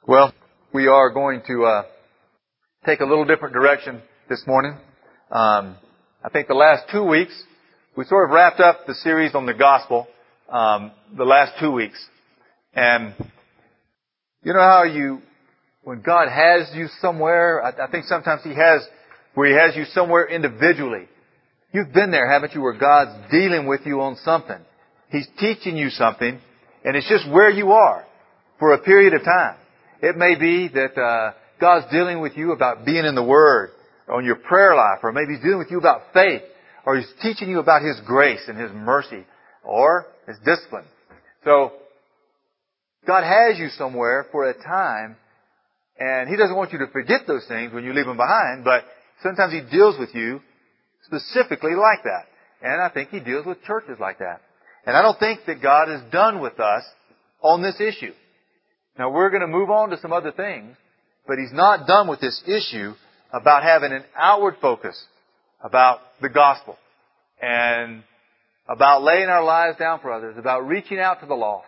Well, we are going to take a little different direction this morning. I think the last 2 weeks, we sort of wrapped up the series on the gospel, the last 2 weeks. And you know how when God has you somewhere, I think sometimes He has you somewhere individually. You've been there, haven't you, where God's dealing with you on something. He's teaching you something, and it's just where you are for a period of time. It may be that God's dealing with you about being in the Word, or on your prayer life, or maybe He's dealing with you about faith, or He's teaching you about His grace and His mercy, or His discipline. So, God has you somewhere for a time, and He doesn't want you to forget those things when you leave them behind, but sometimes He deals with you specifically like that. And I think He deals with churches like that. And I don't think that God is done with us on this issue. Now, we're going to move on to some other things, but He's not done with this issue about having an outward focus about the gospel and about laying our lives down for others, about reaching out to the lost,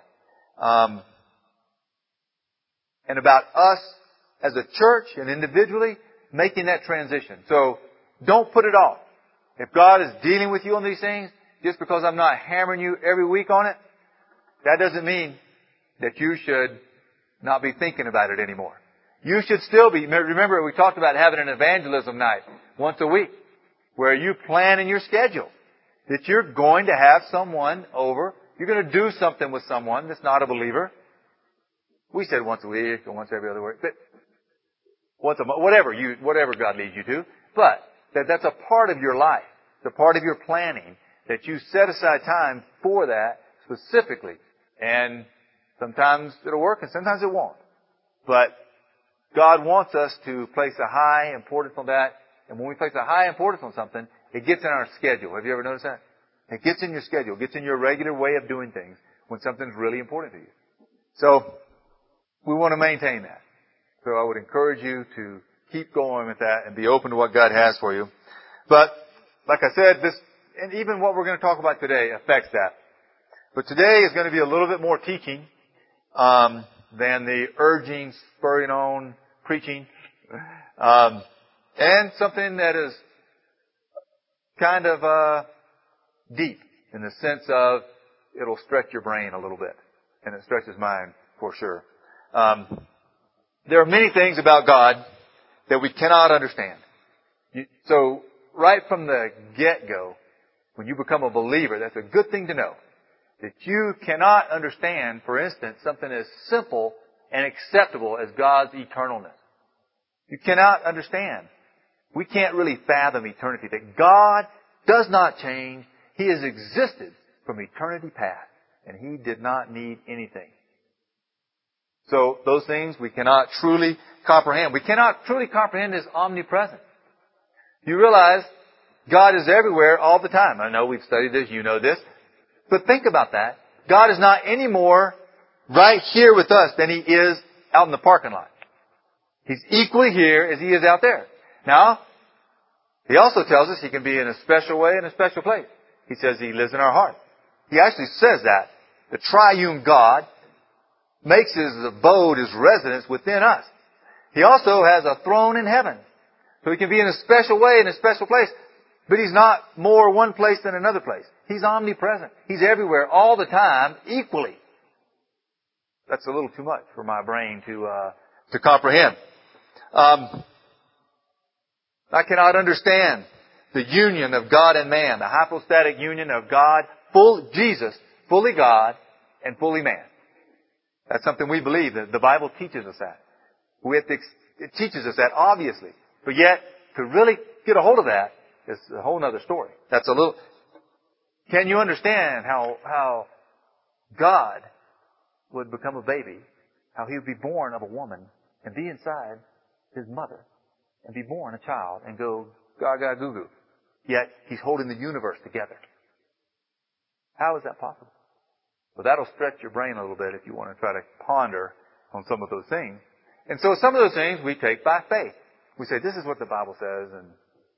and about us as a church and individually making that transition. So don't put it off. If God is dealing with you on these things, just because I'm not hammering you every week on it, that doesn't mean that you should not be thinking about it anymore. You should still be. Remember, we talked about having an evangelism night once a week where you plan in your schedule that you're going to have someone over. You're going to do something with someone that's not a believer. We said once a week or once every other week, but once a month, whatever God leads you to. But that's a part of your life. It's a part of your planning that you set aside time for that specifically. And sometimes it'll work and sometimes it won't. But God wants us to place a high importance on that. And when we place a high importance on something, it gets in our schedule. Have you ever noticed that? It gets in your schedule. It gets in your regular way of doing things when something's really important to you. So we want to maintain that. So I would encourage you to keep going with that and be open to what God has for you. But like I said, and even what we're going to talk about today affects that. But today is going to be a little bit more teaching than the urging, spurring on preaching. And something that is kind of deep in the sense of it'll stretch your brain a little bit. And it stretches mine for sure. There are many things about God that we cannot understand. So right from the get-go, when you become a believer, that's a good thing to know. That you cannot understand, for instance, something as simple and acceptable as God's eternalness. You cannot understand. We can't really fathom eternity. That God does not change. He has existed from eternity past. And He did not need anything. So those things we cannot truly comprehend. We cannot truly comprehend His omnipresence. You realize God is everywhere all the time. I know we've studied this. You know this. But think about that. God is not any more right here with us than He is out in the parking lot. He's equally here as He is out there. Now, He also tells us He can be in a special way in a special place. He says He lives in our heart. He actually says that. The triune God makes His abode, His residence within us. He also has a throne in heaven. So He can be in a special way in a special place. But He's not more one place than another place. He's omnipresent. He's everywhere all the time equally. That's a little too much for my brain to comprehend. I cannot understand the union of God and man, the hypostatic union of God, Jesus, fully God and fully man. That's something we believe. The Bible teaches us that. It teaches us that, obviously. But yet, to really get a hold of that is a whole other story. Can you understand how God would become a baby, how He would be born of a woman and be inside His mother and be born a child and go gaga goo goo? Yet He's holding the universe together. How is that possible? Well, that'll stretch your brain a little bit if you want to try to ponder on some of those things. And so some of those things we take by faith. We say, this is what the Bible says, and,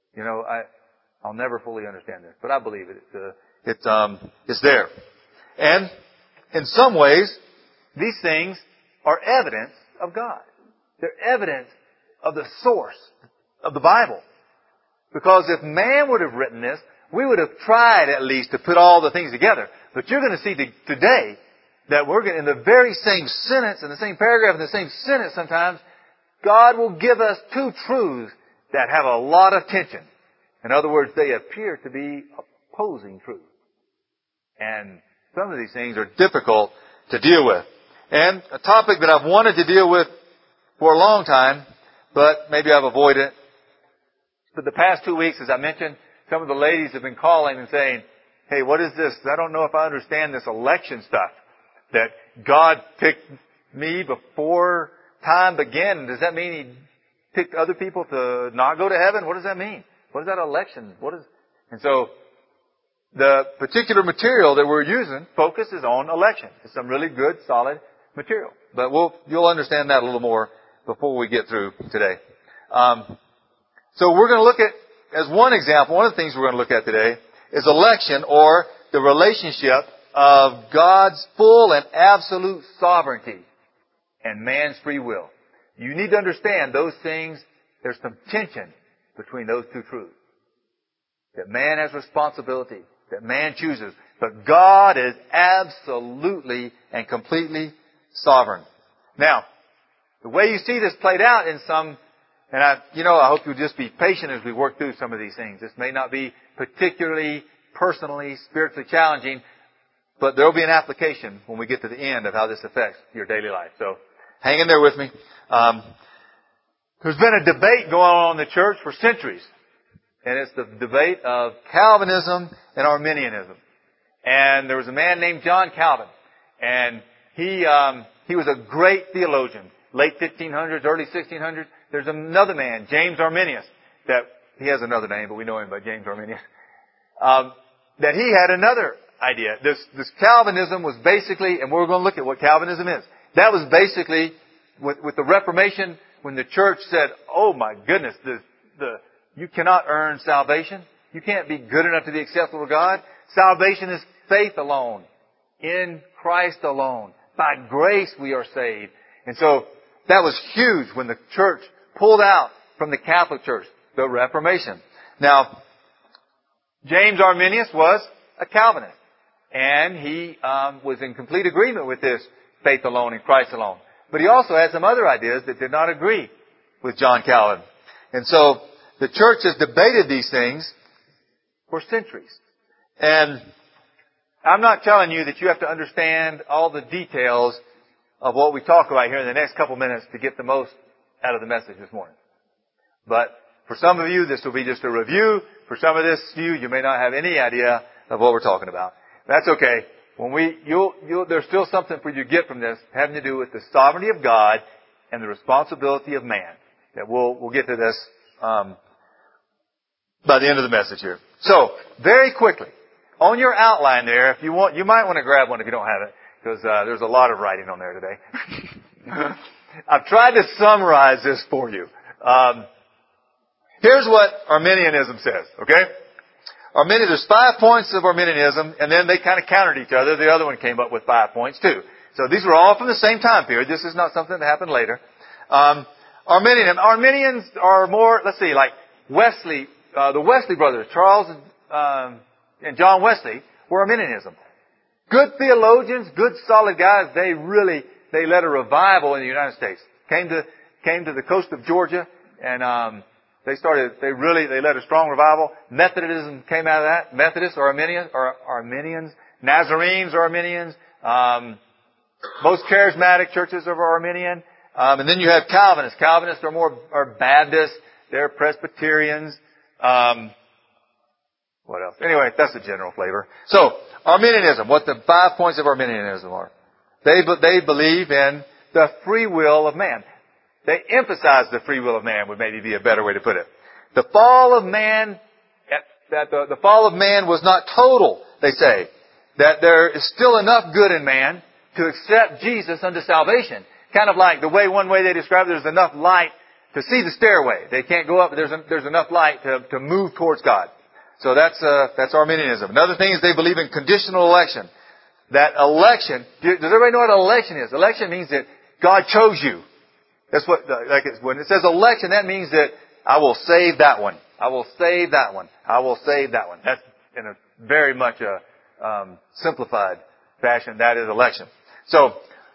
I'll never fully understand this, but I believe it. It's there. And in some ways, these things are evidence of God. They're evidence of the source of the Bible. Because if man would have written this, we would have tried at least to put all the things together. But you're going to see today that we're going, in the very same sentence, in the same paragraph, in the same sentence sometimes, God will give us two truths that have a lot of tension. In other words, they appear to be opposing truths. And some of these things are difficult to deal with. And a topic that I've wanted to deal with for a long time, but maybe I've avoided it. For the past 2 weeks, as I mentioned, some of the ladies have been calling and saying, hey, what is this? I don't know if I understand this election stuff. That God picked me before time began. Does that mean He picked other people to not go to heaven? What does that mean? What is that election? And so, the particular material that we're using focuses on election. It's some really good, solid material. But you'll understand that a little more before we get through today. So we're going to look at, as one example, one of the things we're going to look at today is election, or the relationship of God's full and absolute sovereignty and man's free will. You need to understand those things. There's some tension between those two truths. That man has responsibility, that man chooses, but God is absolutely and completely sovereign. Now, the way you see this played out in some, and I hope you'll just be patient as we work through some of these things. This may not be particularly personally, spiritually challenging, but there will be an application when we get to the end of how this affects your daily life. So, hang in there with me. There's been a debate going on in the church for centuries. And it's the debate of Calvinism and Arminianism. And there was a man named John Calvin. And he was a great theologian. Late 1500s, early 1600s. There's another man, James Arminius, that he has another name, but we know him by James Arminius. That he had another idea. This Calvinism was basically, and we're going to look at what Calvinism is. That was basically, with the Reformation, when the church said, oh my goodness, you cannot earn salvation. You can't be good enough to be acceptable to God. Salvation is faith alone. In Christ alone. By grace we are saved. And so, that was huge when the church pulled out from the Catholic Church, the Reformation. Now, James Arminius was a Calvinist. And he was in complete agreement with this faith alone in Christ alone. But he also had some other ideas that did not agree with John Calvin. And so, the church has debated these things for centuries. And I'm not telling you that you have to understand all the details of what we talk about here in the next couple minutes to get the most out of the message this morning. But for some of you, this will be just a review. For some of you may not have any idea of what we're talking about. That's okay. There's still something for you to get from this having to do with the sovereignty of God and the responsibility of man. That we'll get to this by the end of the message here. So, very quickly, on your outline there, if you want, you might want to grab one if you don't have it, because there's a lot of writing on there today. I've tried to summarize this for you. Here's what Arminianism says, okay? There's 5 points of Arminianism, and then they kind of countered each other. The other one came up with 5 points too. So these were all from the same time period. This is not something that happened later. Arminians are more, like Wesley, the Wesley brothers, Charles and John Wesley, were Arminianism. Good theologians, good solid guys. They led a revival in the United States. Came to the coast of Georgia, and they led a strong revival. Methodism came out of that. Methodists are Arminians. Nazarenes are Arminians. Most charismatic churches are Arminian. And then you have Calvinists. Calvinists are Baptists. They're Presbyterians. What else? Anyway, that's the general flavor. So, Arminianism, what the 5 points of Arminianism are. They believe in the free will of man. They emphasize the free will of man would maybe be a better way to put it. The fall of man, the fall of man was not total, they say. That there is still enough good in man to accept Jesus unto salvation. Kind of like one way they describe it, there's enough light to see the stairway. They can't go up, but there's enough light to move towards God. So that's Arminianism. Another thing is they believe in conditional election. That election, does everybody know what election is? Election means that God chose you. That's what, when it says election, that means that I will save that one. I will save that one. I will save that one. That's in a very much a simplified fashion. That is election. So,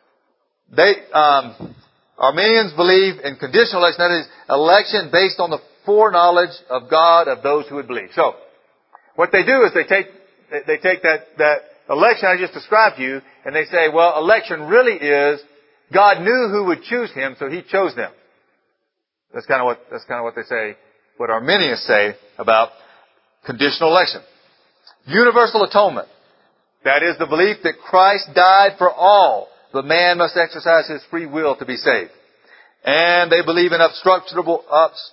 Arminians believe in conditional election. That is election based on the foreknowledge of God of those who would believe. So, what they do is they take that election I just described to you, and they say, well, election really is God knew who would choose him, so he chose them. That's kind of what they say, what Arminians say about conditional election. Universal atonement. That is the belief that Christ died for all, but man must exercise his free will to be saved. And they believe in obstructable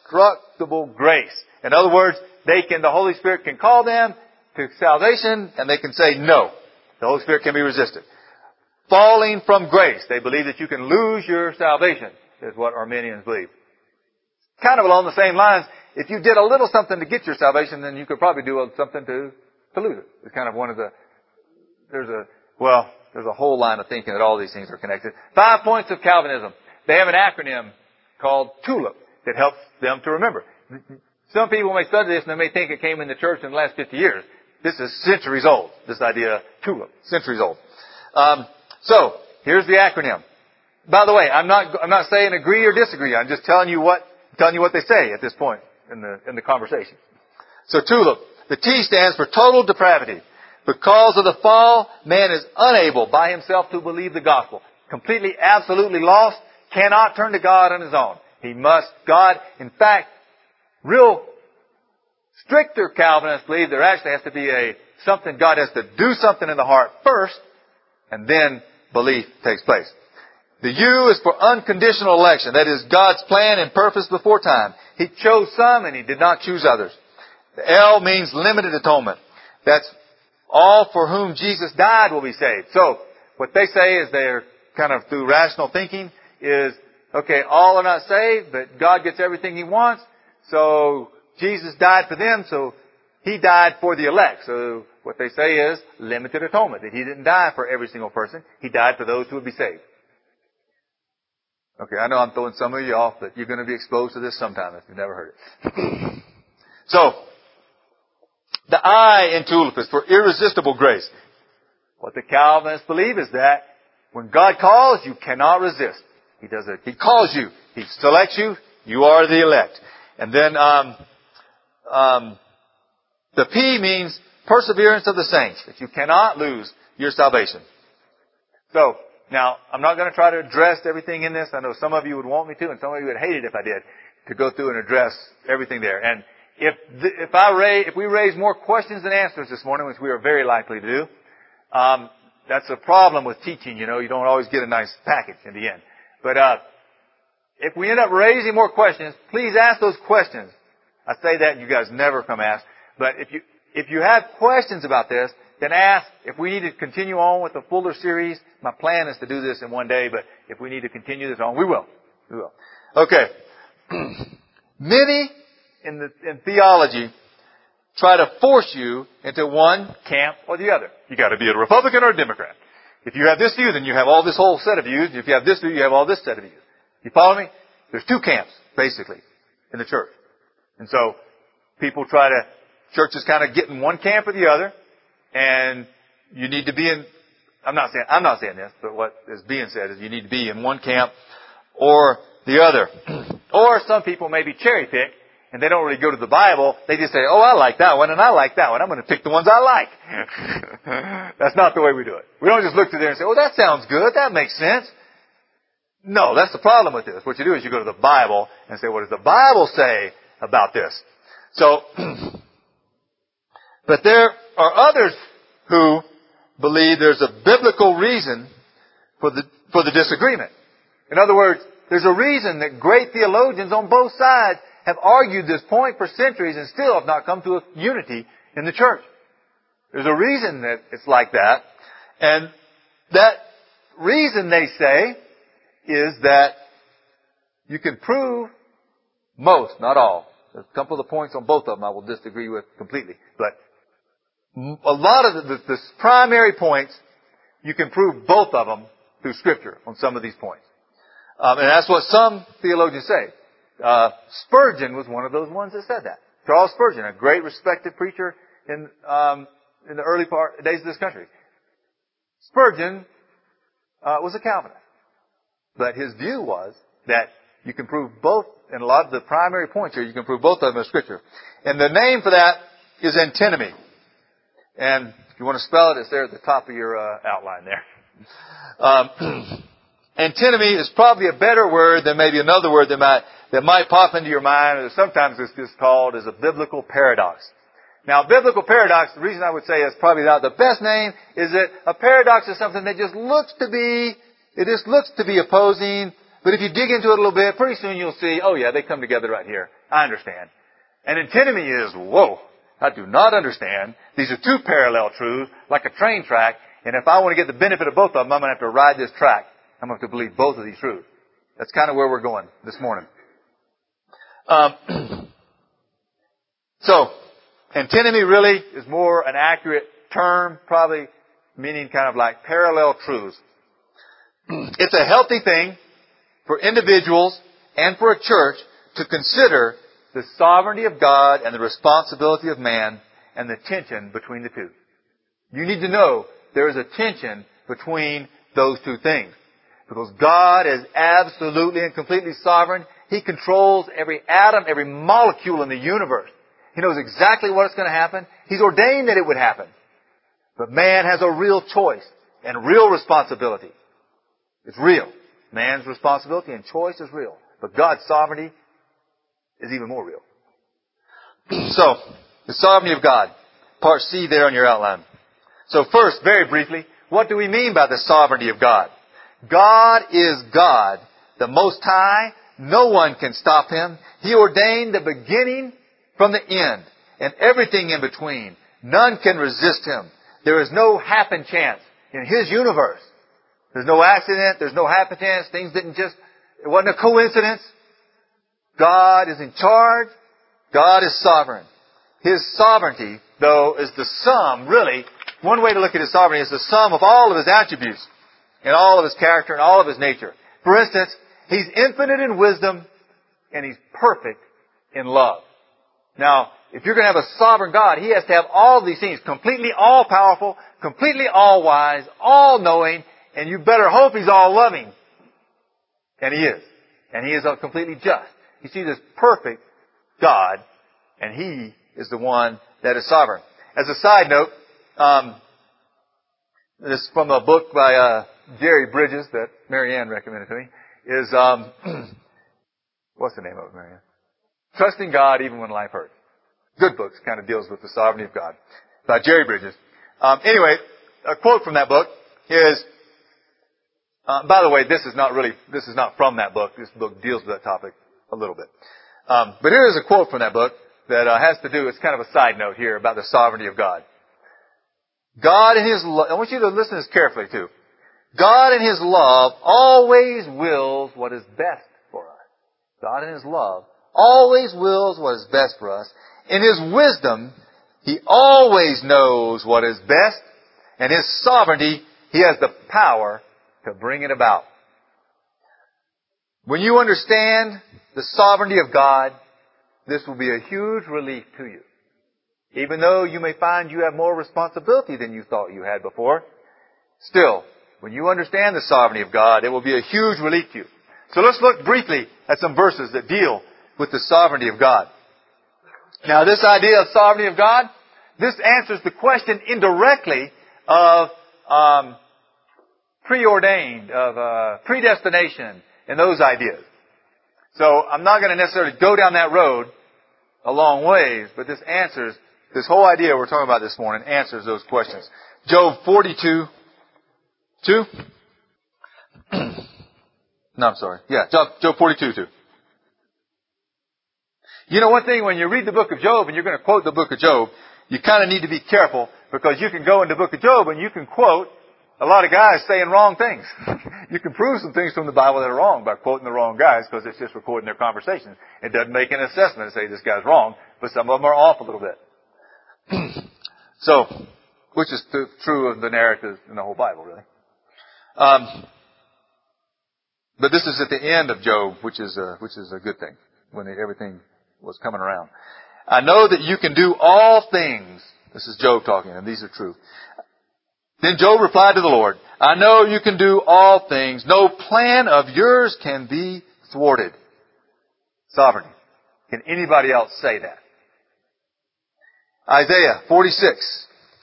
grace. In other words, the Holy Spirit can call them to salvation, and they can say no. The Holy Spirit can be resisted. Falling from grace. They believe that you can lose your salvation, is what Arminians believe. Kind of along the same lines, if you did a little something to get your salvation, then you could probably do something to lose it. It's kind of one of the, there's a whole line of thinking that all these things are connected. 5 points of Calvinism. They have an acronym called TULIP that helps them to remember. Some people may study this and they may think it came in the church in the last 50 years. This is centuries old, this idea, TULIP, centuries old. So, here's the acronym. By the way, I'm not saying agree or disagree. I'm just telling you what they say at this point in the conversation. So TULIP. The T stands for total depravity. Because of the fall, man is unable by himself to believe the gospel. Completely, absolutely lost, cannot turn to God on his own. In fact, real stricter Calvinists believe there actually has to be something, God has to do something in the heart first, and then belief takes place. The U is for unconditional election. That is God's plan and purpose before time. He chose some and He did not choose others. The L means limited atonement. That's all for whom Jesus died will be saved. So, what they say is they're kind of through rational thinking is, okay, all are not saved, but God gets everything He wants. So, Jesus died for them, so He died for the elect. So, what they say is limited atonement. That He didn't die for every single person. He died for those who would be saved. Okay, I know I'm throwing some of you off, but you're going to be exposed to this sometime if you've never heard it. So, the I in TULIP is for irresistible grace. What the Calvinists believe is that when God calls, you cannot resist. He calls you. He selects you. You are the elect. And then, the P means perseverance of the saints. That you cannot lose your salvation. So, now, I'm not going to try to address everything in this. I know some of you would want me to, and some of you would hate it if I did, to go through and address everything there. And if we raise more questions than answers this morning, which we are very likely to do, that's a problem with teaching, you know. You don't always get a nice package in the end. But if we end up raising more questions, please ask those questions. I say that and you guys never come ask. But if you have questions about this, then ask. If we need to continue on with the fuller series, my plan is to do this in one day, but if we need to continue this on, we will. We will. Okay. Many in theology try to force you into one camp or the other. You got to be a Republican or a Democrat. If you have this view, then you have all this whole set of views. If you have this view, you have all this set of views. You follow me? There's two camps, basically, in the church. And so, churches kind of get in one camp or the other, and you need to be in, I'm not saying this, but what is being said is you need to be in one camp or the other. Or some people maybe cherry pick, and they don't really go to the Bible. They just say, oh, I like that one, and I like that one. I'm going to pick the ones I like. That's not the way we do it. We don't just look through there and say, oh, that sounds good. That makes sense. No, that's the problem with this. What you do is you go to the Bible and say, what does the Bible say about this? So, but there are others who believe there's a biblical reason for the disagreement. In other words, there's a reason that great theologians on both sides have argued this point for centuries and still have not come to a unity in the church. There's a reason that it's like that. And that reason, they say, is that you can prove most, not all. There's a couple of the points on both of them I will disagree with completely. But a lot of the primary points, you can prove both of them through Scripture on some of these points. And that's what some theologians say. Spurgeon was one of those ones that said that. Charles Spurgeon, a great respected preacher in the early days of this country. Spurgeon was a Calvinist. But his view was that you can prove both, in a lot of the primary points here, you can prove both of them in Scripture. And the name for that is antinomy. And if you want to spell it, it's there at the top of your outline there. Antinomy is probably a better word than maybe another word that might pop into your mind, or sometimes it's just called as a biblical paradox. Now, biblical paradox, the reason I would say it's probably not the best name, is that a paradox is something that just looks to be opposing, but if you dig into it a little bit, pretty soon you'll see, oh yeah, they come together right here. I understand. And antinomy is, whoa, I do not understand. These are two parallel truths, like a train track, and if I want to get the benefit of both of them, I'm going to have to ride this track. I'm going to have to believe both of these truths. That's kind of where we're going this morning. So, antinomy really is more an accurate term, probably meaning kind of like parallel truths. It's a healthy thing for individuals and for a church to consider the sovereignty of God and the responsibility of man and the tension between the two. You need to know there is a tension between those two things. Because God is absolutely and completely sovereign. He controls every atom, every molecule in the universe. He knows exactly what's going to happen. He's ordained that it would happen. But man has a real choice and real responsibility. It's real. Man's responsibility and choice is real. But God's sovereignty is even more real. So, the sovereignty of God. Part C there on your outline. So first, very briefly, what do we mean by the sovereignty of God? God is God, the Most High. No one can stop Him. He ordained the beginning from the end and everything in between. None can resist Him. There is no happen chance in His universe. There's no accident. There's no happen chance. It wasn't a coincidence. God is in charge. God is sovereign. His sovereignty, though, is the sum, really, one way to look at His sovereignty is the sum of all of His attributes and all of His character and all of His nature. For instance, He's infinite in wisdom and He's perfect in love. Now, if you're going to have a sovereign God, He has to have all of these things, completely all-powerful, completely all-wise, all-knowing, and you better hope He's all-loving. And He is. And He is completely just. You see this perfect God, and He is the one that is sovereign. As a side note, this is from a book by Jerry Bridges that Mary Ann recommended to me, is, what's the name of it, Mary Ann? Trusting God Even When Life Hurts. Good book, kind of deals with the sovereignty of God, by Jerry Bridges. Anyway, a quote from that book is, by the way, this is not from that book. This book deals with that topic a little bit. But here is a quote from that book that has to do, it's kind of a side note here about the sovereignty of God. God in His love, I want you to listen to this carefully too. God in His love always wills what is best for us. God in His love always wills what is best for us. In His wisdom, He always knows what is best. And His sovereignty, He has the power to bring it about. When you understand the sovereignty of God, this will be a huge relief to you. Even though you may find you have more responsibility than you thought you had before, still, when you understand the sovereignty of God, it will be a huge relief to you. So let's look briefly at some verses that deal with the sovereignty of God. Now, this idea of sovereignty of God, this answers the question indirectly of preordained, of predestination, and those ideas. So I'm not going to necessarily go down that road a long ways, but this whole idea we're talking about this morning answers those questions. Job 42, 2? No, I'm sorry. Yeah, Job 42, 2. You know one thing, when you read the book of Job and you're going to quote the book of Job, you kind of need to be careful because you can go into the book of Job and you can quote a lot of guys saying wrong things. You can prove some things from the Bible that are wrong by quoting the wrong guys because it's just recording their conversations. It doesn't make an assessment and say this guy's wrong, but some of them are off a little bit. So, which is true of the narratives in the whole Bible, really. But this is at the end of Job, which is a good thing, when everything was coming around. I know that you can do all things. This is Job talking, and these are true. Then Job replied to the Lord, I know you can do all things. No plan of yours can be thwarted. Sovereignty. Can anybody else say that? Isaiah 46,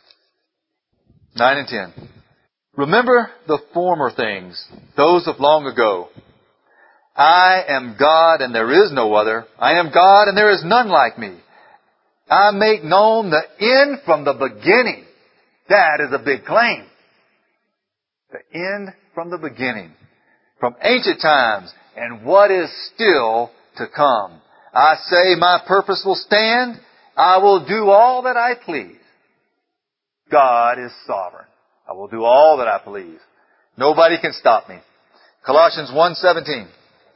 9 and 10. Remember the former things, those of long ago. I am God and there is no other. I am God and there is none like me. I make known the end from the beginning. That is a big claim. The end from the beginning. From ancient times and what is still to come. I say my purpose will stand. I will do all that I please. God is sovereign. I will do all that I please. Nobody can stop me. Colossians 1:17.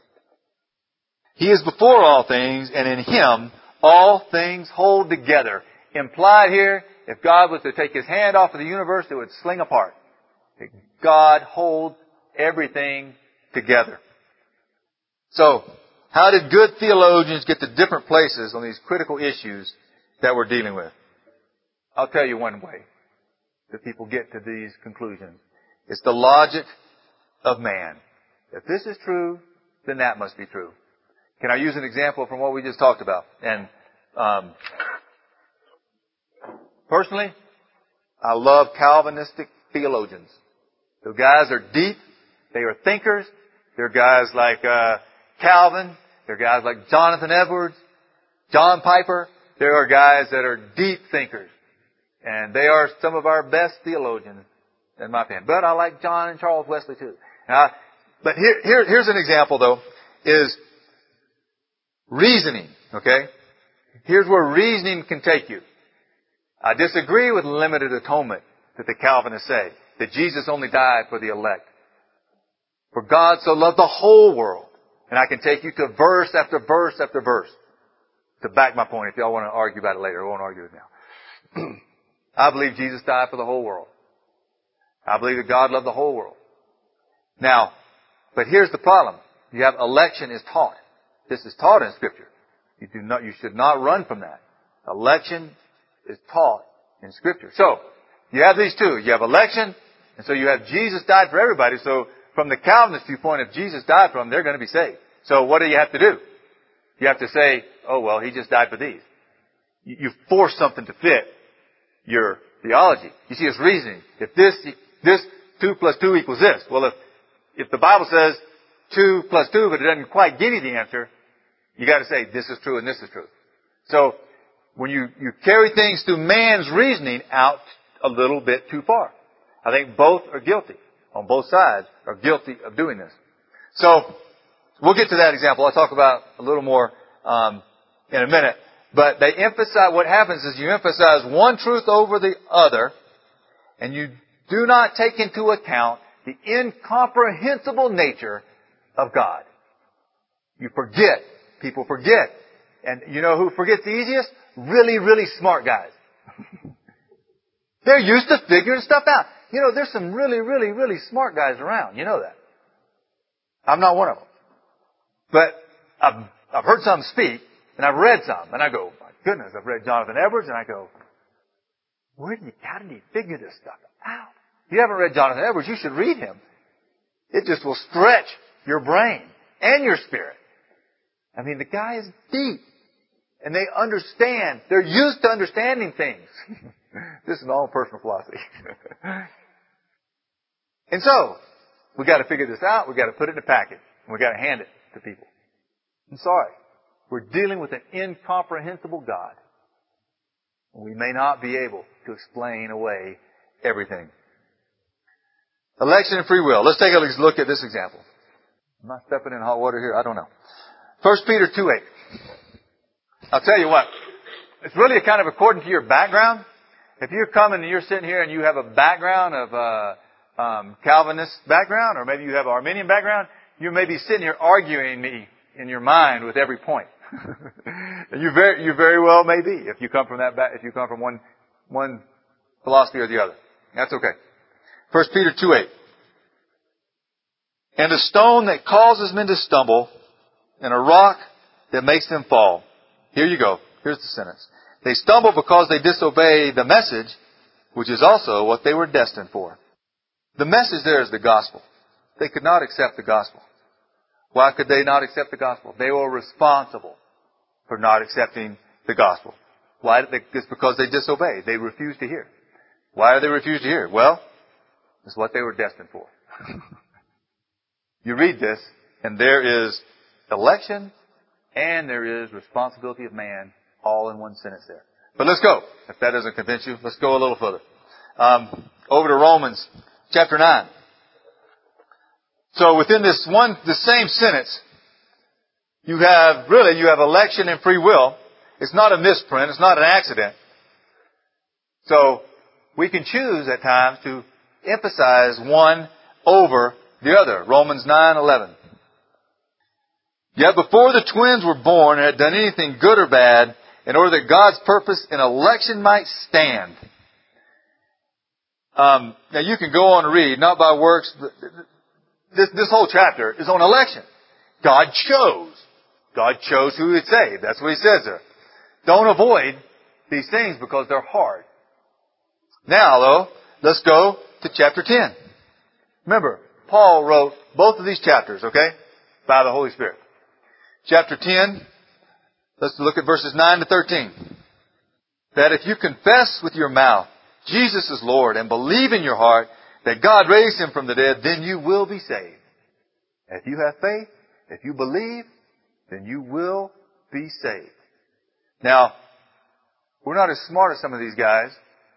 He is before all things, and in Him all things hold together. Implied here, if God was to take His hand off of the universe, it would sling apart. God holds everything together. So, how did good theologians get to different places on these critical issues that we're dealing with? I'll tell you one way that people get to these conclusions. It's the logic of man. If this is true, then that must be true. Can I use an example from what we just talked about? And personally, I love Calvinistic theologians. Those guys are deep. They are thinkers. They're guys like Calvin. They're guys like Jonathan Edwards, John Piper. There are guys that are deep thinkers. And they are some of our best theologians, in my opinion. But I like John and Charles Wesley too. But here's an example though, is reasoning, okay? Here's where reasoning can take you. I disagree with limited atonement that the Calvinists say, that Jesus only died for the elect. For God so loved the whole world. And I can take you to verse after verse after verse to back my point. If y'all want to argue about it later, I won't argue it now. I believe Jesus died for the whole world. I believe that God loved the whole world. Now, but here's the problem. You have election is taught. This is taught in Scripture. You should not run from that. Election is taught in Scripture. So, you have these two. You have election, and so you have Jesus died for everybody. So, from the Calvinist viewpoint, if Jesus died for them, they're going to be saved. So, what do you have to do? You have to say, oh, well, He just died for these. You force something to fit your theology. You see, it's reasoning. If this 2 plus 2 equals this. Well, if the Bible says 2 plus 2, but it doesn't quite give you the answer, you got to say this is true and this is true. So when you carry things through man's reasoning out a little bit too far, I think both are guilty. On both sides are guilty of doing this. So we'll get to that example. I'll talk about a little more in a minute. But they emphasize, what happens is you emphasize one truth over the other, and you do not take into account the incomprehensible nature of God. You forget. People forget. And you know who forgets the easiest? Really, really smart guys. They're used to figuring stuff out. You know, there's some really, really, really smart guys around. You know that. I'm not one of them. But I've heard some speak, and I've read some, and I go, my goodness, I've read Jonathan Edwards, and I go, how did he figure this stuff out? If you haven't read Jonathan Edwards, you should read him. It just will stretch your brain and your spirit. I mean, the guy is deep. And they understand. They're used to understanding things. This is my own personal philosophy. And so, we got to figure this out. We got to put it in a packet. And we got to hand it to people. I'm sorry. We're dealing with an incomprehensible God. We may not be able to explain away everything. Election and free will. Let's take a look at this example. Am I stepping in hot water here? I don't know. 1 Peter 2:8. I'll tell you what. It's really kind of according to your background. If you're coming and you're sitting here and you have a background of Calvinist background, or maybe you have an Arminian background, you may be sitting here arguing me in your mind with every point. And you very well may be if you come from if you come from one philosophy or the other. That's okay. 1 Peter 2:8. and a stone that causes men to stumble, and a rock that makes them fall. Here you go. Here's the sentence. They stumble because they disobey the message, which is also what they were destined for. The message there is the gospel. They could not accept the gospel. Why could they not accept the gospel? They were responsible for not accepting the gospel. Why? It's because they disobeyed. They refused to hear. Why did they refuse to hear? Well, it's what they were destined for. You read this, and there is election and there is responsibility of man all in one sentence there. But let's go. If that doesn't convince you, let's go a little further. Over to Romans chapter 9. So within the same sentence, you have election and free will. It's not a misprint. It's not an accident. So we can choose at times to emphasize one over the other. Romans 9:11. Yet before the twins were born and had done anything good or bad, in order that God's purpose in election might stand. Now you can go on and read, not by works, but this whole chapter is on election. God chose. God chose who He'd save. That's what He says there. Don't avoid these things because they're hard. Now, though, let's go to chapter 10. Remember, Paul wrote both of these chapters, okay, by the Holy Spirit. Chapter 10, let's look at verses 9 to 13. That if you confess with your mouth Jesus is Lord and believe in your heart that God raised Him from the dead, then you will be saved. If you have faith, if you believe, then you will be saved. Now, we're not as smart as some of these guys.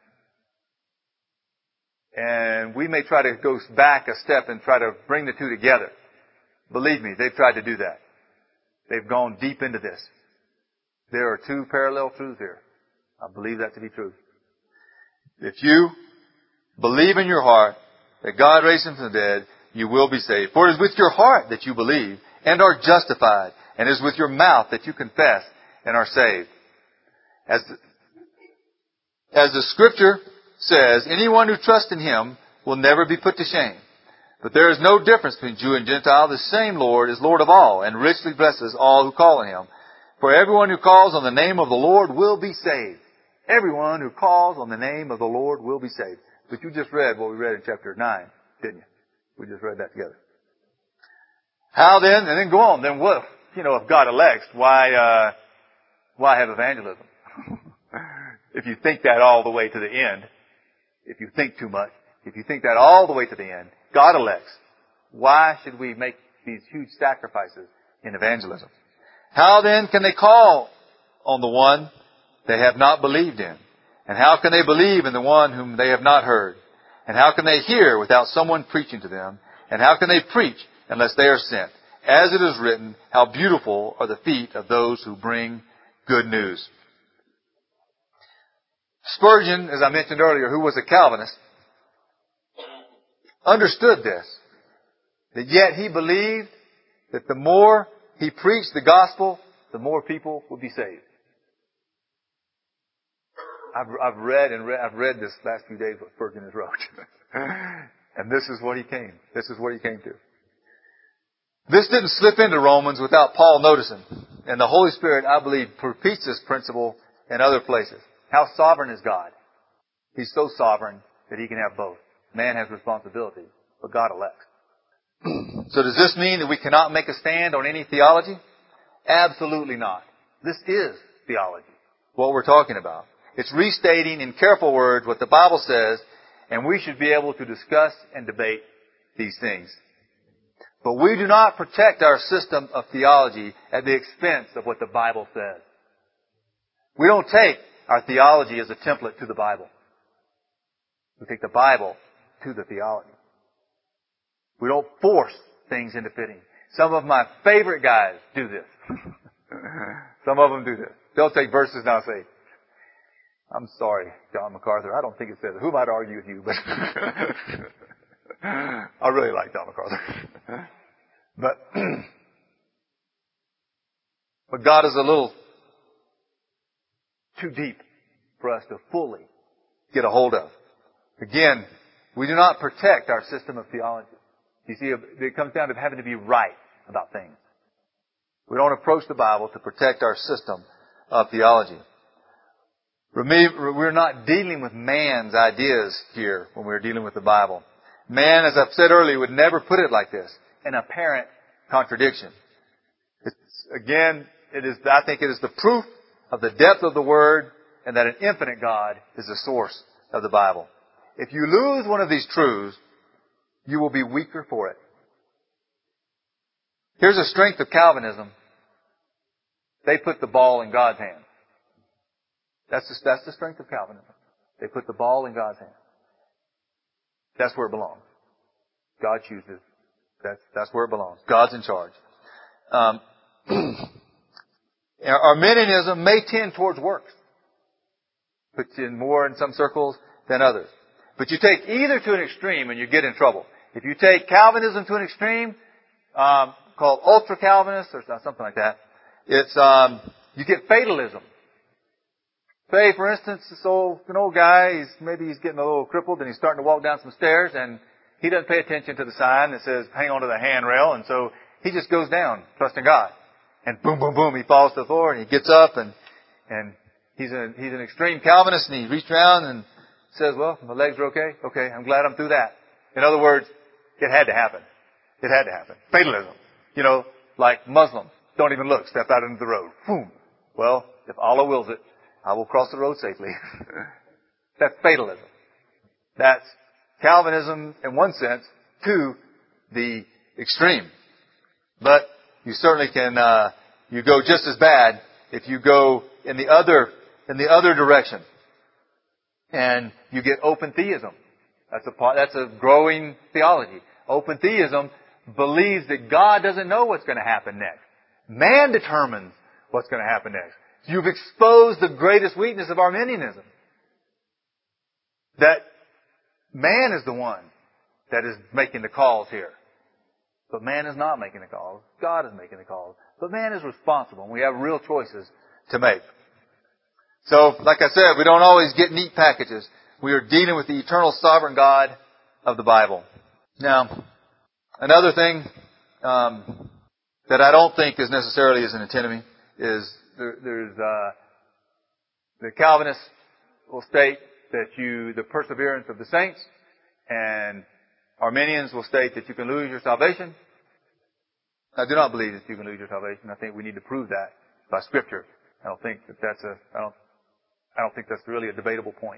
And we may try to go back a step and try to bring the two together. Believe me, they've tried to do that. They've gone deep into this. There are two parallel truths here. I believe that to be true. If you believe in your heart that God raised Him from the dead, you will be saved. For it is with your heart that you believe and are justified, and it is with your mouth that you confess and are saved. As the Scripture says, anyone who trusts in Him will never be put to shame. But there is no difference between Jew and Gentile. The same Lord is Lord of all, and richly blesses all who call on Him. For everyone who calls on the name of the Lord will be saved. Everyone who calls on the name of the Lord will be saved. But you just read what we read in chapter 9, didn't you? We just read that together. How then? And then go on. Then what? If God elects, why have evangelism? If you think that all the way to the end, if you think too much, if you think that all the way to the end, God elects. Why should we make these huge sacrifices in evangelism? How then can they call on the one they have not believed in? And how can they believe in the one whom they have not heard? And how can they hear without someone preaching to them? And how can they preach unless they are sent? As it is written, how beautiful are the feet of those who bring good news. Spurgeon, as I mentioned earlier, who was a Calvinist, understood this. That yet he believed that the more he preached the gospel, the more people would be saved. I've read this last few days what Spurgeon has wrote. And this is what he came. This is what he came to. This didn't slip into Romans without Paul noticing. And the Holy Spirit, I believe, repeats this principle in other places. How sovereign is God? He's so sovereign that He can have both. Man has responsibility, but God elects. So does this mean that we cannot make a stand on any theology? Absolutely not. This is theology, what we're talking about. It's restating in careful words what the Bible says, and we should be able to discuss and debate these things. But we do not protect our system of theology at the expense of what the Bible says. We don't take our theology as a template to the Bible. We take the Bible to the theology. We don't force things into fitting. Some of my favorite guys do this. Some of them do this. They'll take verses now and say, I'm sorry, John MacArthur, I don't think it says it. Who might argue with you? But I really like John MacArthur. But God is a little too deep for us to fully get a hold of. Again, we do not protect our system of theology. You see, it comes down to having to be right about things. We don't approach the Bible to protect our system of theology. We're not dealing with man's ideas here when we're dealing with the Bible. Man, as I've said earlier, would never put it like this, an apparent contradiction. I think it is the proof of the depth of the Word and that an infinite God is the source of the Bible. If you lose one of these truths, you will be weaker for it. Here's the strength of Calvinism. They put the ball in God's hands. That's the strength of Calvinism. They put the ball in God's hands. That's where it belongs. God chooses. That's where it belongs. God's in charge. Arminianism may tend towards works. Puts in more in some circles than others. But you take either to an extreme and you get in trouble. If you take Calvinism to an extreme, called ultra-Calvinist or something like that, it's, you get fatalism. Say, for instance, an old guy, maybe he's getting a little crippled and he's starting to walk down some stairs and he doesn't pay attention to the sign that says hang on to the handrail, and so he just goes down, trusting God. And boom, boom, boom, he falls to the floor and he gets up and he's an extreme Calvinist and he reaches around and says, well, my legs are okay. Okay, I'm glad I'm through that. In other words, it had to happen. It had to happen. Fatalism. Like Muslims. Don't even look. Step out into the road. Boom. Well, if Allah wills it, I will cross the road safely. That's fatalism. That's Calvinism in one sense to the extreme. But you certainly can, you go just as bad if you go in the other direction. And you get open theism. That's a growing theology. Open theism believes that God doesn't know what's going to happen next. Man determines what's going to happen next. You've exposed the greatest weakness of Arminianism. That man is the one that is making the calls here. But man is not making the calls. God is making the calls. But man is responsible, and we have real choices to make. So, like I said, we don't always get neat packages. We are dealing with the eternal sovereign God of the Bible. Now, another thing that I don't think is necessarily is an antinomy is the Calvinists will state that the perseverance of the saints, and Arminians will state that you can lose your salvation. I do not believe that you can lose your salvation. I think we need to prove that by Scripture. I don't think that's really a debatable point.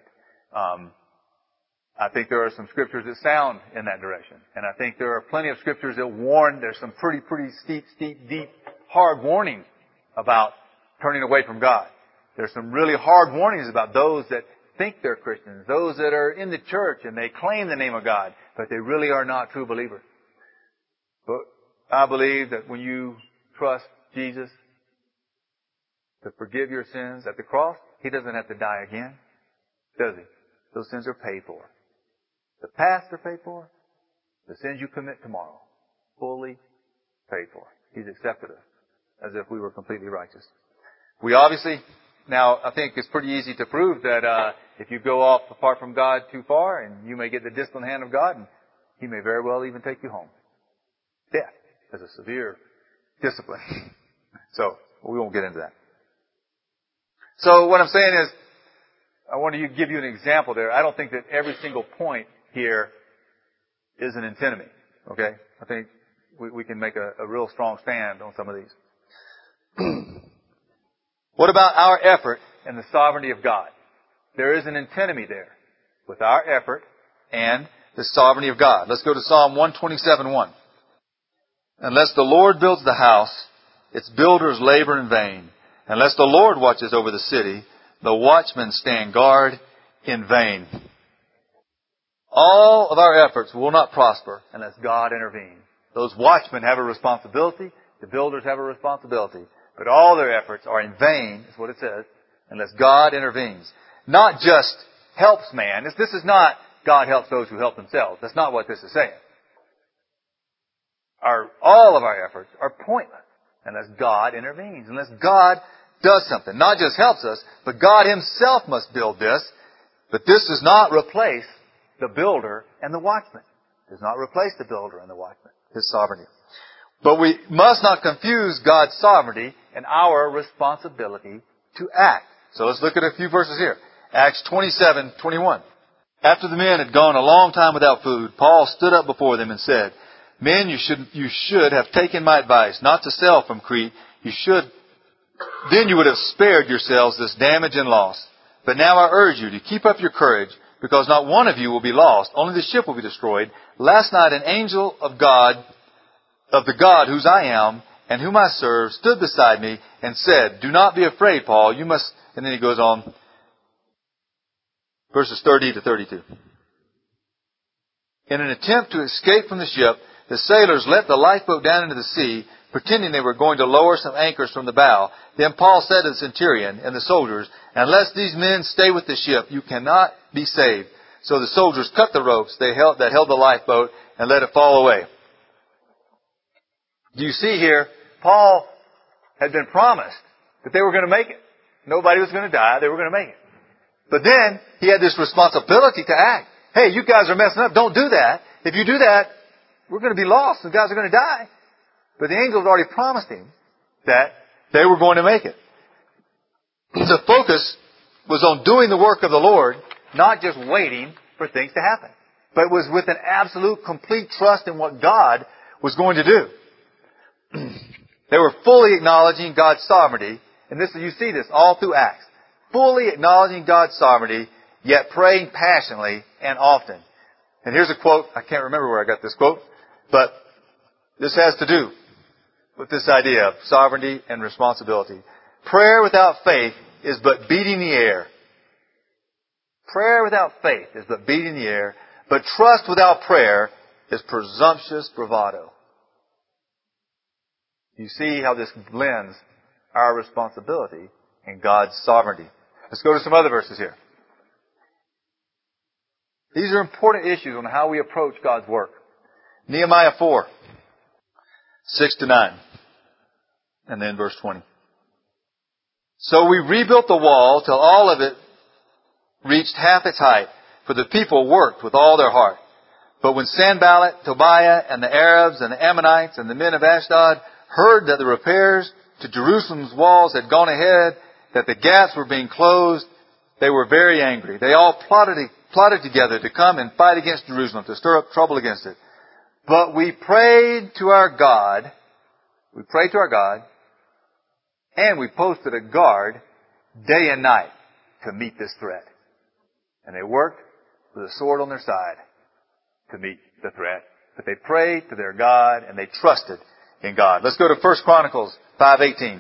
I think there are some scriptures that sound in that direction. And I think there are plenty of scriptures that warn. There's some pretty steep, deep, hard warnings about turning away from God. There's some really hard warnings about those that think they're Christians, those that are in the church and they claim the name of God, but they really are not true believers. But I believe that when you trust Jesus to forgive your sins at the cross, He doesn't have to die again, does He? Those sins are paid for. The past are paid for. The sins you commit tomorrow, fully paid for. He's accepted us as if we were completely righteous. We obviously, now I think it's pretty easy to prove that if you go off apart from God too far, and you may get the discipline hand of God, and He may very well even take you home. Death is a severe discipline. So, we won't get into that. So what I'm saying is, I want to give you an example there. I don't think that every single point here is an antinomy. Okay? I think we can make a real strong stand on some of these. What about our effort and the sovereignty of God? There is an antinomy there with our effort and the sovereignty of God. Let's go to Psalm 127:1. Unless the Lord builds the house, its builders labor in vain. Unless the Lord watches over the city, the watchmen stand guard in vain. All of our efforts will not prosper unless God intervenes. Those watchmen have a responsibility. The builders have a responsibility. But all their efforts are in vain, is what it says, unless God intervenes. Not just helps man. This is not God helps those who help themselves. That's not what this is saying. All of our efforts are pointless unless God intervenes, unless God does something. Not just helps us, but God Himself must build this. But this does not replace the builder and the watchman. does not replace the builder and the watchman, His sovereignty. But we must not confuse God's sovereignty and our responsibility to act. So let's look at a few verses here. Acts 27:21. After the men had gone a long time without food, Paul stood up before them and said, "Men, you should have taken my advice not to sail from Crete. Then you would have spared yourselves this damage and loss. But now I urge you to keep up your courage, because not one of you will be lost, only the ship will be destroyed. Last night an angel of the God whose I am and whom I serve, stood beside me and said, 'Do not be afraid, Paul. You must,'" and then he goes on, verses 30 to 32. "In an attempt to escape from the ship, the sailors let the lifeboat down into the sea, pretending they were going to lower some anchors from the bow. Then Paul said to the centurion and the soldiers, 'Unless these men stay with the ship, you cannot be saved.' So the soldiers cut the ropes that held the lifeboat and let it fall away." You see here, Paul had been promised that they were going to make it. Nobody was going to die. They were going to make it. But then he had this responsibility to act. Hey, you guys are messing up. Don't do that. If you do that, we're going to be lost. The guys are going to die. But the angel had already promised him that they were going to make it. The focus was on doing the work of the Lord, not just waiting for things to happen. But it was with an absolute, complete trust in what God was going to do. They were fully acknowledging God's sovereignty. And you see this all through Acts. Fully acknowledging God's sovereignty, yet praying passionately and often. And here's a quote. I can't remember where I got this quote. But this has to do with this idea of sovereignty and responsibility. "Prayer without faith is but beating the air." Prayer without faith is but beating the air. But trust without prayer is presumptuous bravado. You see how this blends our responsibility and God's sovereignty. Let's go to some other verses here. These are important issues on how we approach God's work. Nehemiah 4, 6 to 9. And then verse 20. "So we rebuilt the wall till all of it reached half its height, for the people worked with all their heart. But when Sanballat, Tobiah, and the Arabs, and the Ammonites, and the men of Ashdod heard that the repairs to Jerusalem's walls had gone ahead, that the gaps were being closed, they were very angry. They all plotted together to come and fight against Jerusalem, to stir up trouble against it. But we prayed to our God, and we posted a guard day and night to meet this threat. And they worked with a sword on their side to meet the threat. But they prayed to their God, and they trusted in God." Let's go to 1 Chronicles 5:18.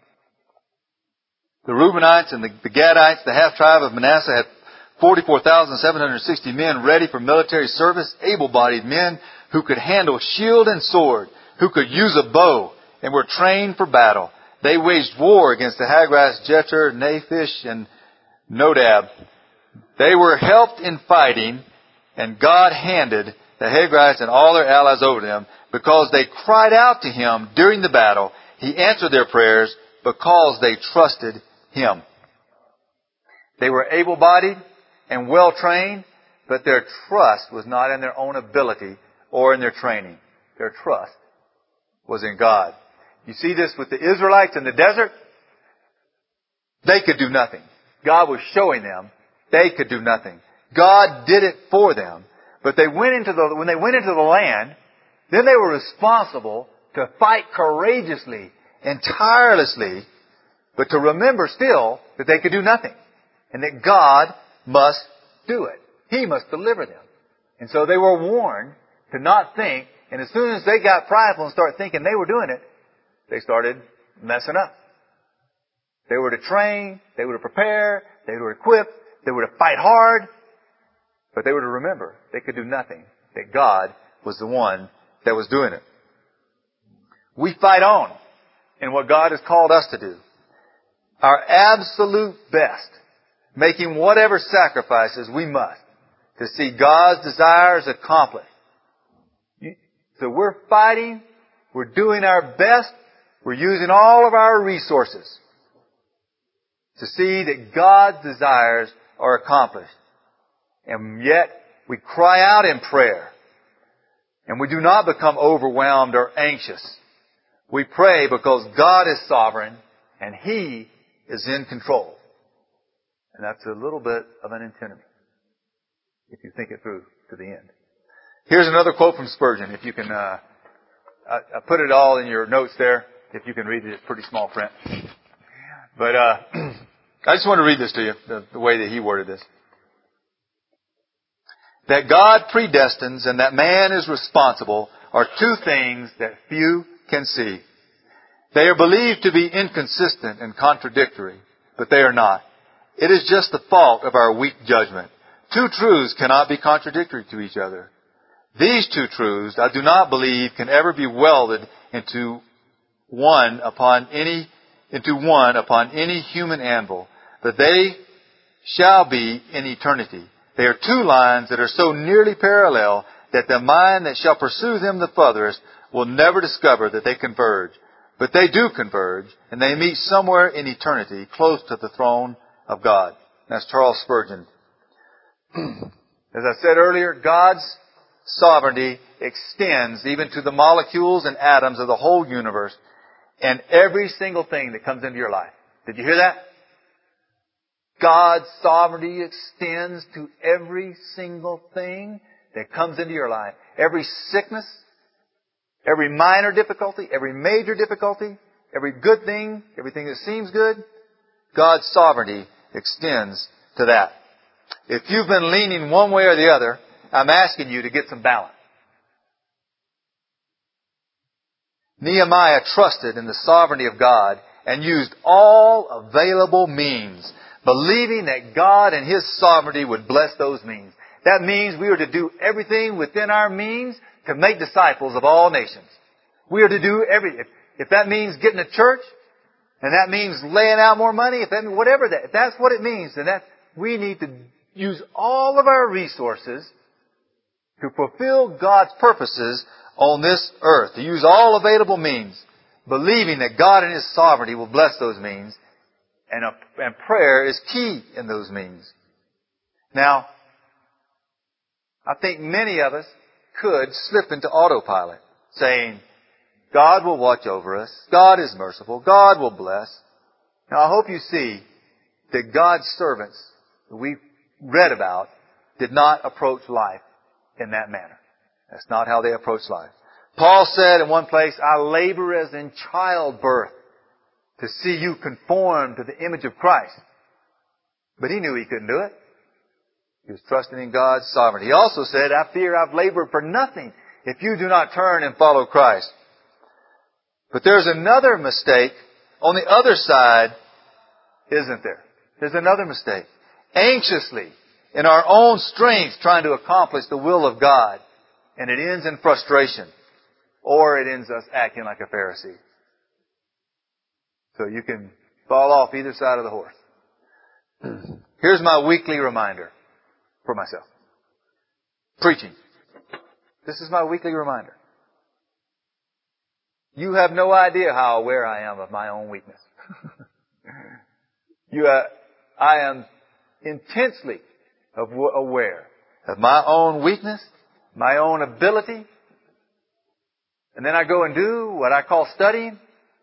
"The Reubenites and the Gadites, the half-tribe of Manasseh, had 44,760 men ready for military service, able-bodied men who could handle shield and sword, who could use a bow, and were trained for battle. They waged war against the Hagrites, Jeter, Naphish, and Nodab. They were helped in fighting, and God handed the Hagrites and all their allies over to them, because they cried out to Him during the battle. He answered their prayers because they trusted Him." They were able-bodied and well-trained, but their trust was not in their own ability or in their training. Their trust was in God. You see this with the Israelites in the desert? They could do nothing. God was showing them they could do nothing. God did it for them. But when they went into the land, then they were responsible to fight courageously and tirelessly, but to remember still that they could do nothing. And that God must do it. He must deliver them. And so they were warned to not think, and as soon as they got prideful and started thinking they were doing it, they started messing up. They were to train, they were to prepare, they were to equip, they were to fight hard, but they were to remember they could do nothing, that God was the one that was doing it. We fight on in what God has called us to do. Our absolute best, making whatever sacrifices we must to see God's desires accomplished. So we're fighting, we're doing our best, we're using all of our resources to see that God's desires are accomplished. And yet we cry out in prayer And we do not become overwhelmed or anxious. We pray because God is sovereign and He is in control. And that's a little bit of an antinomy, if you think it through to the end. Here's another quote from Spurgeon. If you can, I put it all in your notes there. If you can read it, it's pretty small print. But I just want to read this to you, the way that he worded this. That God predestines and that man is responsible are two things that few can see. They are believed to be inconsistent and contradictory, but they are not. It is just the fault of our weak judgment. Two truths cannot be contradictory to each other. These two truths, I do not believe, can ever be welded into one upon any human anvil, but they shall be in eternity. They are two lines that are so nearly parallel that the mind that shall pursue them the furthest will never discover that they converge. But they do converge, and they meet somewhere in eternity, close to the throne of God. That's Charles Spurgeon. As I said earlier, God's sovereignty extends even to the molecules and atoms of the whole universe and every single thing that comes into your life. Did you hear that? God's sovereignty extends to every single thing that comes into your life. Every sickness, every minor difficulty, every major difficulty, every good thing, everything that seems good, God's sovereignty extends to that. If you've been leaning one way or the other, I'm asking you to get some balance. Nehemiah trusted in the sovereignty of God and used all available means, believing that God and His sovereignty would bless those means. That means we are to do everything within our means to make disciples of all nations. We are to do everything. If that means getting a church, and that means laying out more money, if that's what it means, then we need to use all of our resources to fulfill God's purposes on this earth. To use all available means, believing that God and His sovereignty will bless those means, and prayer is key in those means. Now, I think many of us could slip into autopilot, saying, God will watch over us. God is merciful. God will bless. Now, I hope you see that God's servants that we read about did not approach life in that manner. That's not how they approached life. Paul said in one place, I labor as in childbirth to see you conform to the image of Christ. But he knew he couldn't do it. He was trusting in God's sovereignty. He also said, I fear I've labored for nothing if you do not turn and follow Christ. But there's another mistake on the other side, isn't there? There's another mistake. Anxiously, in our own strength, trying to accomplish the will of God. And it ends in frustration. Or it ends us acting like a Pharisee. So you can fall off either side of the horse. Here's my weekly reminder for myself. Preaching. This is my weekly reminder. You have no idea how aware I am of my own weakness. I am intensely aware of my own weakness, my own ability. And then I go and do what I call studying.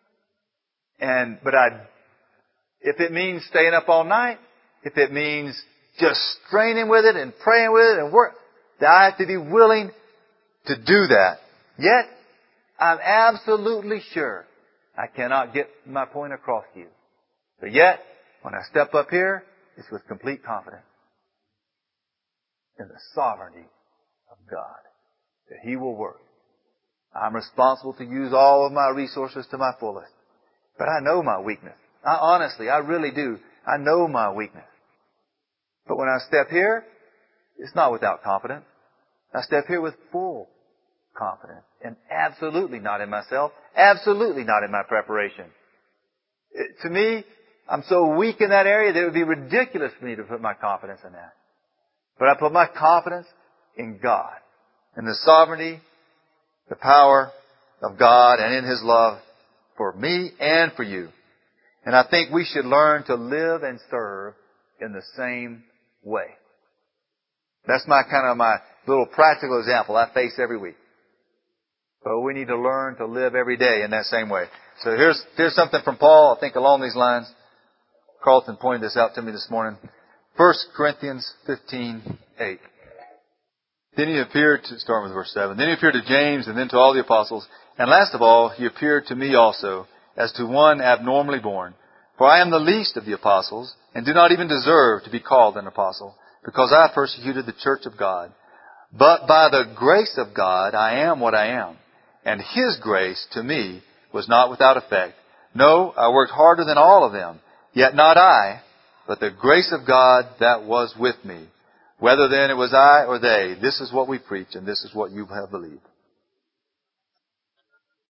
If it means staying up all night, if it means just straining with it and praying with it and work, I have to be willing to do that. Yet, I'm absolutely sure I cannot get my point across to you. But yet, when I step up here, it's with complete confidence in the sovereignty of God, that He will work. I'm responsible to use all of my resources to my fullest. But I know my weakness. I really do. I know my weakness. But when I step here, it's not without confidence. I step here with full confidence. And absolutely not in myself. Absolutely not in my preparation. To me, I'm so weak in that area that it would be ridiculous for me to put my confidence in that. But I put my confidence in God. In the sovereignty, the power of God, and in His love for me and for you. And I think we should learn to live and serve in the same way. That's my little practical example I face every week. But we need to learn to live every day in that same way. So here's something from Paul, I think along these lines. Carlton pointed this out to me this morning. 1 Corinthians 15:8. Then he appeared to, starting with verse 7, then he appeared to James and then to all the apostles. And last of all, he appeared to me also, as to one abnormally born. For I am the least of the apostles, and do not even deserve to be called an apostle, because I persecuted the church of God. But by the grace of God, I am what I am. And His grace to me was not without effect. No, I worked harder than all of them. Yet not I, but the grace of God that was with me. Whether then it was I or they, this is what we preach, and this is what you have believed.